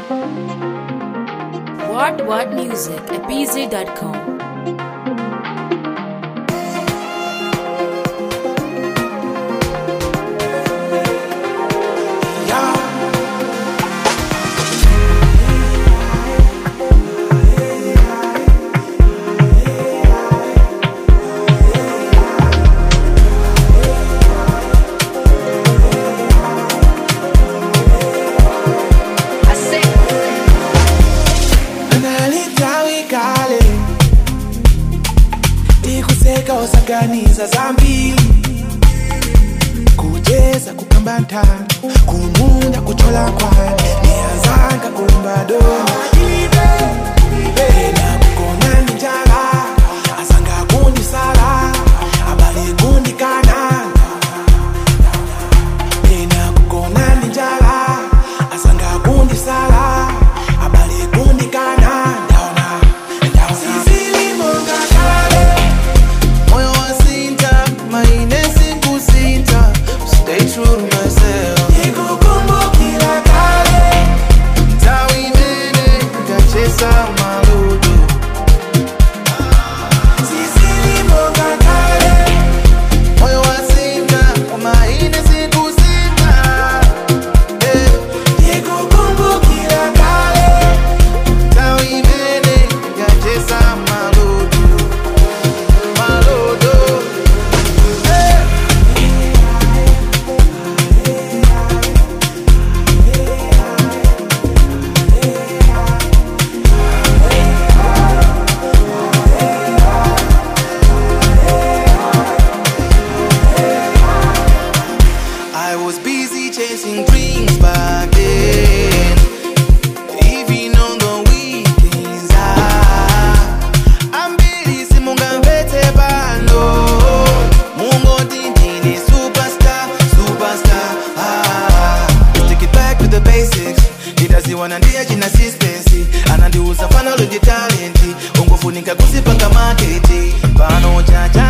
What music at bz.com. Osaganiza zambili kujeza kupambantana kumunda kuchola kwana nianzanga kumbadona na kukona njala asanga kundi sala abali kundi kana na kukona njala asanga kundi sala abali kundi kana stay true to myself. Nikukumbukila kale tawi mene nikacheza maludu sisi moga kale moyo wa singa maine siku sita nikukumbukila kale tawi mene nikacheza maludu I was busy chasing dreams back then, even on the weekends. I'm busy simunga vete bano, mungo dindini superstar. Take it back to the basics. Nitaziwana ndiye jina sistesi, anandiuza fana loji talenti, ungofunika kusipanga marketi, pano jaja.